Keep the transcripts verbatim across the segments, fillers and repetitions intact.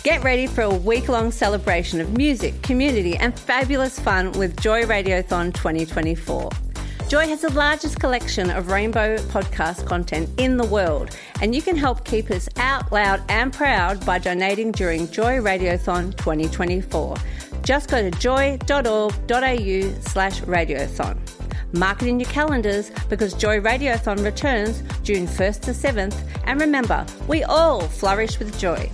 Get ready for a week-long celebration of music, community and fabulous fun with Joy Radiothon twenty twenty-four. Joy has the largest collection of rainbow podcast content in the world, and you can help keep us out loud and proud by donating during Joy Radiothon twenty twenty-four. Just go to joy.org.au slash radiothon. Mark it in your calendars because Joy Radiothon returns June first to seventh, and remember, we all flourish with joy.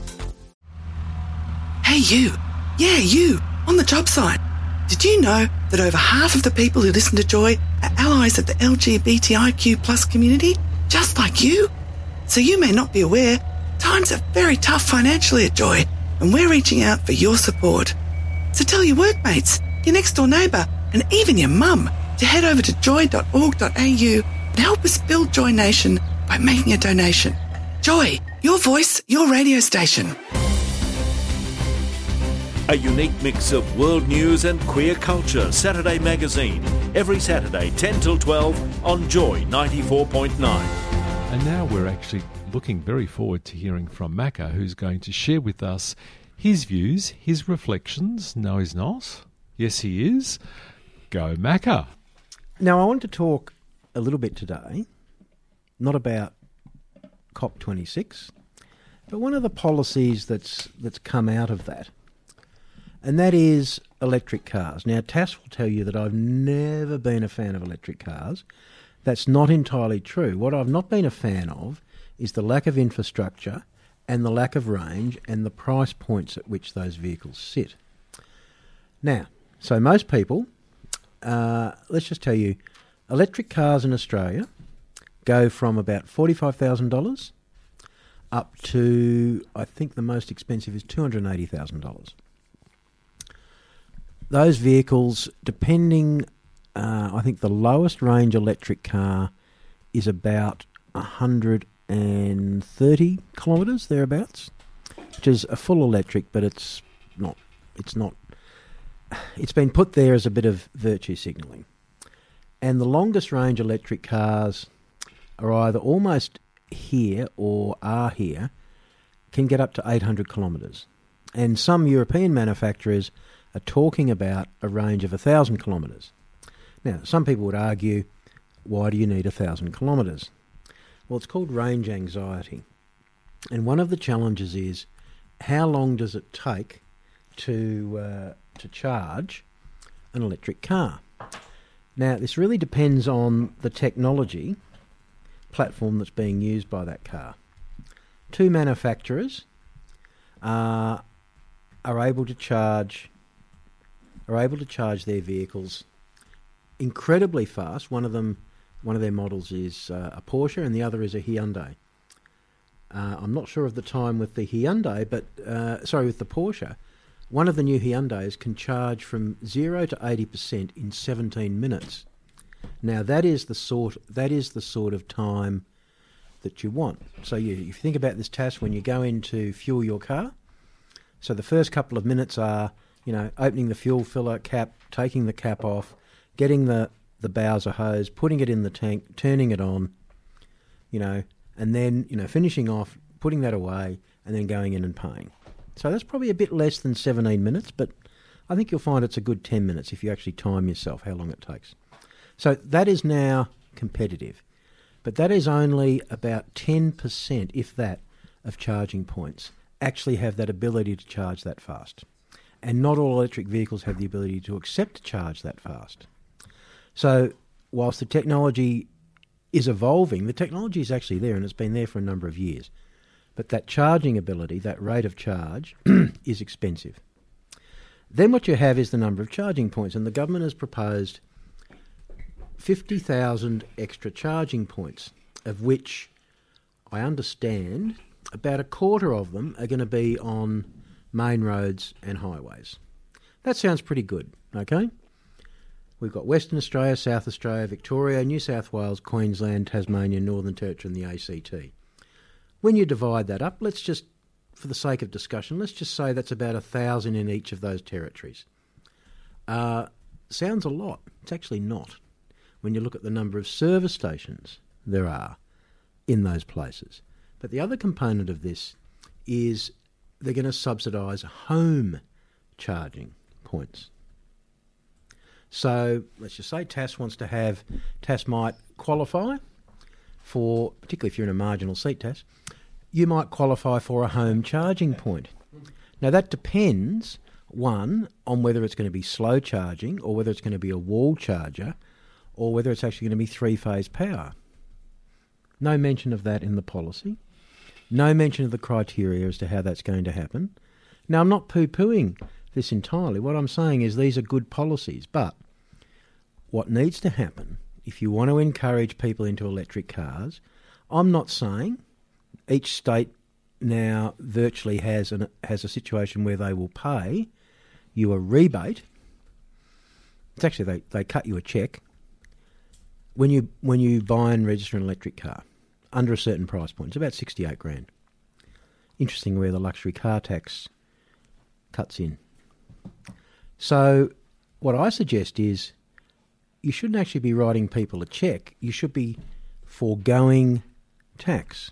Hey you, yeah you, on the job site. Did you know that over half of the people who listen to Joy are allies of the L G B T I Q plus community, just like you? So you may not be aware, times are very tough financially at Joy, and we're reaching out for your support. So tell your workmates, your next door neighbour, and even your mum to head over to joy dot org dot a u and help us build Joy Nation by making a donation. Joy, your voice, your radio station. A unique mix of world news and queer culture. Saturday Magazine. Every Saturday, ten till twelve on Joy ninety-four point nine. And now we're actually looking very forward to hearing from Macca, who's going to share with us his views, his reflections. No, he's not. Yes, he is. Go, Macca. Now, I want to talk a little bit today, not about COP twenty-six, but one of the policies that's that's come out of that. And that is electric cars. Now, Tass will tell you that I've never been a fan of electric cars. That's not entirely true. What I've not been a fan of is the lack of infrastructure and the lack of range and the price points at which those vehicles sit. Now, so most people, uh, let's just tell you, electric cars in Australia go from about forty-five thousand dollars up to, I think the most expensive is two hundred eighty thousand dollars. Those vehicles, depending, uh, I think the lowest range electric car is about one hundred thirty kilometres, thereabouts, which is a full electric, but it's not, it's not, it's been put there as a bit of virtue signalling. And the longest range electric cars are either almost here or are here, can get up to eight hundred kilometres. And some European manufacturers are talking about a range of one thousand kilometres. Now, some people would argue, why do you need one thousand kilometres? Well, it's called range anxiety. And one of the challenges is, how long does it take to uh, to charge an electric car? Now, this really depends on the technology platform that's being used by that car. Two manufacturers uh, are able to charge are able to charge their vehicles incredibly fast. One of them, one of their models is uh, a Porsche, and the other is a Hyundai. Uh, I'm not sure of the time with the Hyundai, but uh, sorry, with the Porsche, one of the new Hyundais can charge from zero to eighty percent in seventeen minutes. Now that is the sort that is the sort of time that you want. So you, if you think about this task when you go in to fuel your car, so the first couple of minutes are, you know, opening the fuel filler cap, taking the cap off, getting the, the Bowser hose, putting it in the tank, turning it on, you know, and then, you know, finishing off, putting that away, and then going in and paying. So that's probably a bit less than seventeen minutes, but I think you'll find it's a good ten minutes if you actually time yourself how long it takes. So that is now competitive. But that is only about ten percent, if that, of charging points actually have that ability to charge that fast. And not all electric vehicles have the ability to accept to charge that fast. So whilst the technology is evolving, the technology is actually there and it's been there for a number of years. But that charging ability, that rate of charge, is expensive. Then what you have is the number of charging points, and the government has proposed fifty thousand extra charging points, of which I understand about a quarter of them are going to be on main roads and highways. That sounds pretty good, okay? We've got Western Australia, South Australia, Victoria, New South Wales, Queensland, Tasmania, Northern Territory and the A C T. When you divide that up, let's just, for the sake of discussion, let's just say that's about a thousand in each of those territories. Uh, sounds a lot. It's actually not, when you look at the number of service stations there are in those places. But the other component of this is they're going to subsidise home charging points. So let's just say T A S wants to have, T A S might qualify for, particularly if you're in a marginal seat, T A S, you might qualify for a home charging point. Now that depends, one, on whether it's going to be slow charging or whether it's going to be a wall charger or whether it's actually going to be three-phase power. No mention of that in the policy. No mention of the criteria as to how that's going to happen. Now, I'm not poo-pooing this entirely. What I'm saying is these are good policies, but what needs to happen if you want to encourage people into electric cars, I'm not saying each state now virtually has an, has a situation where they will pay you a rebate. It's actually, they, they cut you a cheque when you when you buy and register an electric car under a certain price point. It's about sixty-eight grand. Interesting where the luxury car tax cuts in. So what I suggest is you shouldn't actually be writing people a cheque. You should be foregoing tax.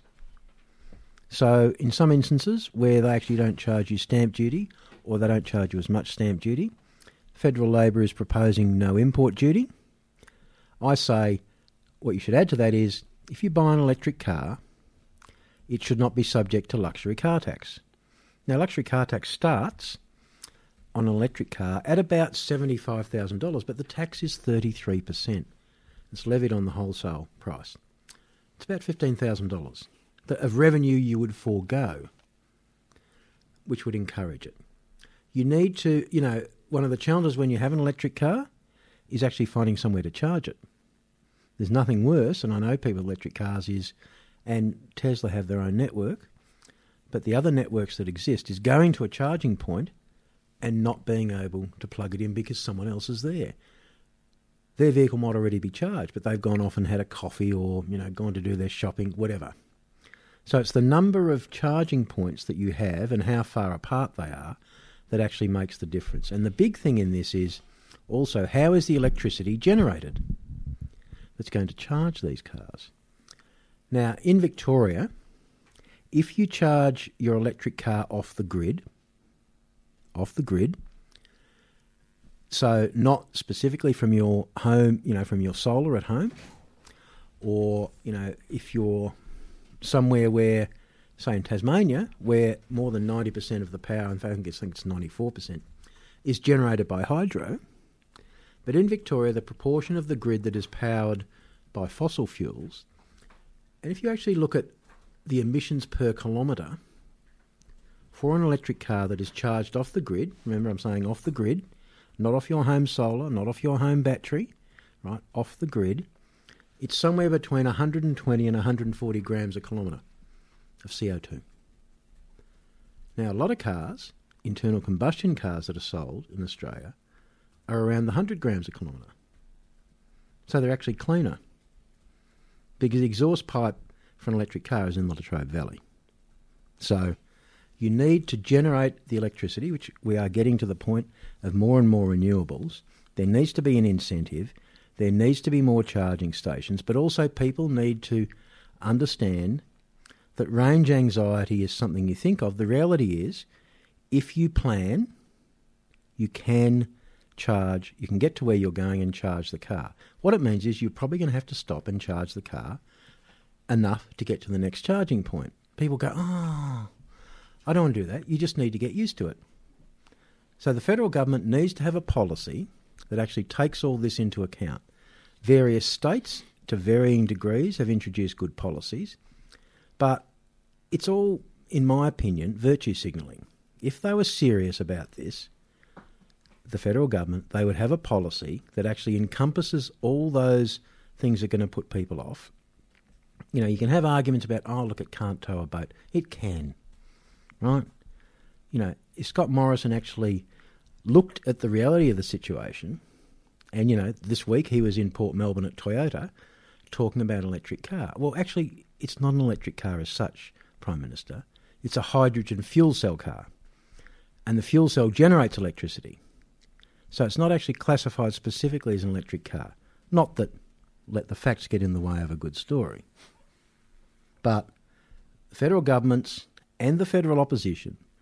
So in some instances where they actually don't charge you stamp duty or they don't charge you as much stamp duty, Federal Labor is proposing no import duty. I say what you should add to that is if you buy an electric car, it should not be subject to luxury car tax. Now, luxury car tax starts on an electric car at about seventy-five thousand dollars, but the tax is thirty-three percent. It's levied on the wholesale price. It's about fifteen thousand dollars of revenue you would forego, which would encourage it. You need to, you know, one of the challenges when you have an electric car is actually finding somewhere to charge it. There's nothing worse, and I know people with electric cars is, and Tesla have their own network, but the other networks that exist is going to a charging point and not being able to plug it in because someone else is there. Their vehicle might already be charged, but they've gone off and had a coffee or, you know, gone to do their shopping, whatever. So it's the number of charging points that you have and how far apart they are that actually makes the difference. And the big thing in this is also how is the electricity generated that's going to charge these cars? Now, in Victoria, if you charge your electric car off the grid, off the grid, so not specifically from your home, you know, from your solar at home, or, you know, if you're somewhere where, say in Tasmania, where more than ninety percent of the power, in fact I think it's ninety-four percent, is generated by hydro, but in Victoria the proportion of the grid that is powered by fossil fuels, and if you actually look at the emissions per kilometre for an electric car that is charged off the grid, remember I'm saying off the grid, not off your home solar, not off your home battery, right, off the grid, it's somewhere between one hundred twenty and one hundred forty grams a kilometre of C O two. Now, a lot of cars, internal combustion cars that are sold in Australia, are around the one hundred grams a kilometre. So they're actually cleaner. Because the exhaust pipe for an electric car is in the Latrobe Valley. So you need to generate the electricity, which we are getting to the point of more and more renewables. There needs to be an incentive. There needs to be more charging stations, but also people need to understand that range anxiety is something you think of. The reality is, if you plan, you can charge, you can get to where you're going and charge the car. What it means is you're probably going to have to stop and charge the car enough to get to the next charging point. People go, oh, I don't want to do that. You just need to get used to it. So the federal government needs to have a policy that actually takes all this into account. Various states, to varying degrees, have introduced good policies, but it's all, in my opinion, virtue signalling. If they were serious about this, the federal government, they would have a policy that actually encompasses all those things that are going to put people off. You know, you can have arguments about, oh, look, it can't tow a boat. It can, right? You know, if Scott Morrison actually looked at the reality of the situation, and, you know, this week he was in Port Melbourne at Toyota talking about an electric car. Well, actually, it's not an electric car as such, Prime Minister. It's a hydrogen fuel cell car. And the fuel cell generates electricity. So it's not actually classified specifically as an electric car. Not that let the facts get in the way of a good story. But federal governments and the federal opposition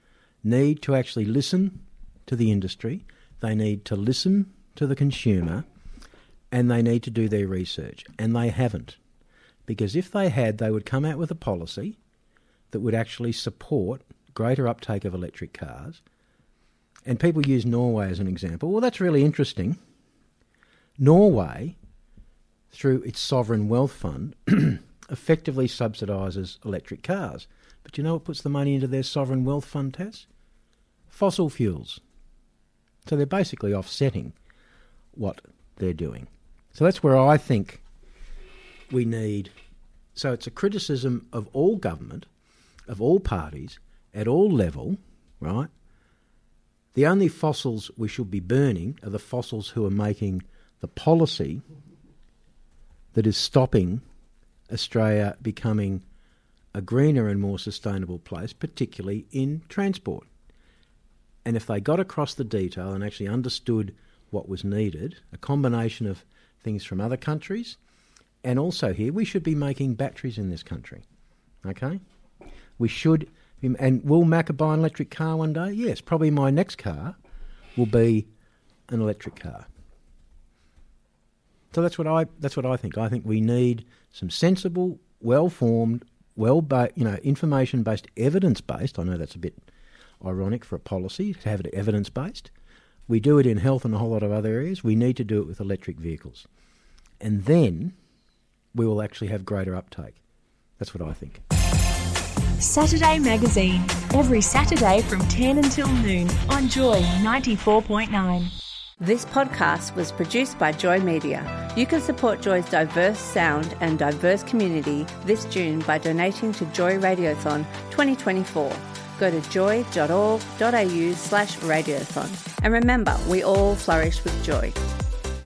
need to actually listen to the industry, they need to listen to the consumer, and they need to do their research. And they haven't. Because if they had, they would come out with a policy that would actually support greater uptake of electric cars. And people use Norway as an example. Well, that's really interesting. Norway, through its sovereign wealth fund, effectively subsidises electric cars. But you know what puts the money into their sovereign wealth fund, Tess? Fossil fuels. So they're basically offsetting what they're doing. So that's where I think we need... So it's a criticism of all government, of all parties, at all level, right? The only fossils we should be burning are the fossils who are making the policy that is stopping Australia becoming a greener and more sustainable place, particularly in transport. And if they got across the detail and actually understood what was needed, a combination of things from other countries, and also here, we should be making batteries in this country, okay? We should, and will Macca buy an electric car one day? Yes, probably my next car will be an electric car. So that's what I that's what I think. I think we need some sensible, well-formed, well, ba- you know, information-based, evidence-based. I know that's a bit ironic for a policy to have it evidence-based. We do it in health and a whole lot of other areas. We need to do it with electric vehicles, and then we will actually have greater uptake. That's what I think. Saturday Magazine, every Saturday from ten until noon on Joy ninety-four point nine. This podcast was produced by Joy Media. You can support Joy's diverse sound and diverse community this June by donating to Joy Radiothon twenty twenty-four. Go to joy.org.au slash radiothon. And remember, we all flourish with joy.